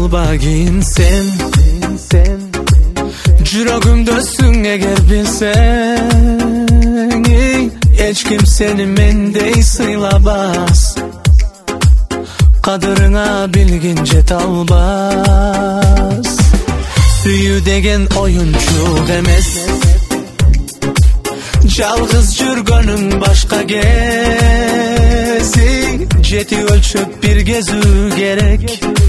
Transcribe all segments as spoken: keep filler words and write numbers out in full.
albagin sen Жүрөгүмдөсүң эгер билсең Эч ким сени мендей сыйлабас Кадырыңа билгин жете албас Сүйүү деген оюнчук эмес Жалгыз жүргөнүң башка кези Жети өлчөп бир кезүү керек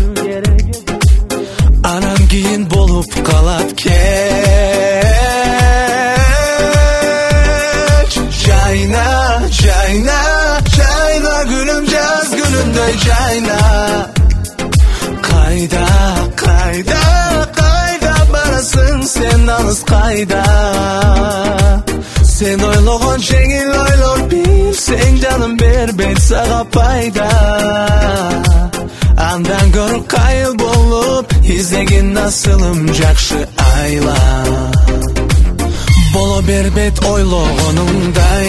Анан кийин болуп калат кеч Жайна, жайна, жайна гүлүм жаз гүлүндөй жайна Кайда, кайда, кайда барасың сен алыс кайда Sen ойлогон жеңил ойлор билсең жаным бербейт сага пайда Андан көрүп кайыл болуп издегин асылым жакшы айла Боло бербейт ойлогонуңдай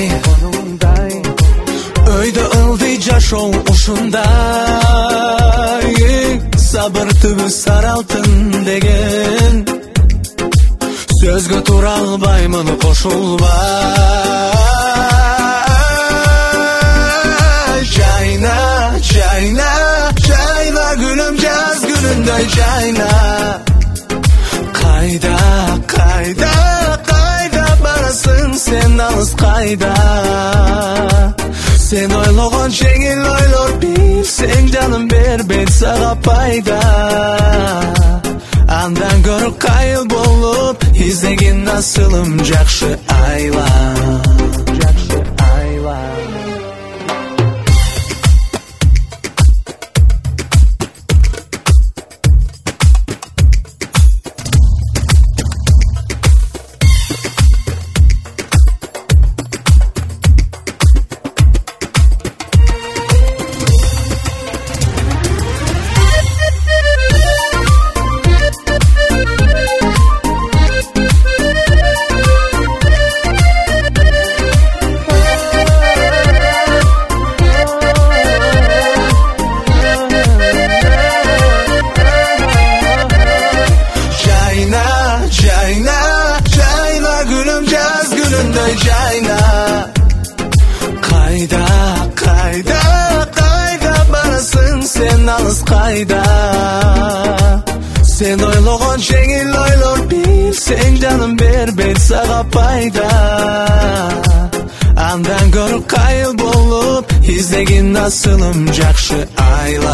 Өйдө ылдый жашоо ушундай Сабыр түбү сары алтын деген Сөзгө тура албаймын кошулбай Жайна, жайна, жайна гүлүм жаз гүлүндөй жайна Кайда, кайда, кайда барасың сен алыс кайда Sen ойлогон жеңил ойлор билсең жаным бербейт сага пайда Андан көрүп кайыл болуп издегин асылым жакшы айла Жакшы айла Jayna Kayda, kayda, kayda barasың sen alыс kayda Sen ойлогон жеңил ойлор билсең жаным бербейт сага пайда Андан көрүп кайыл болуп издегин асылым жакшы айла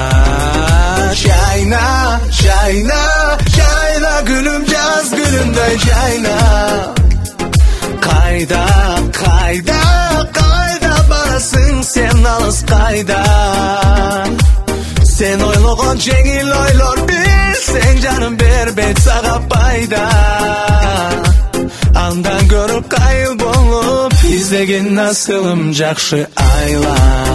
Жайна, жайна, жайна гүлүм жаз гүлүндөй жайна Кайда, кайда, кайда барасың сен алыс кайда Sen ойлогон жеңил ойлор билсең жаным бербейт сага пайда Андан көрүп кайыл болуп издегин асылым жакшы айла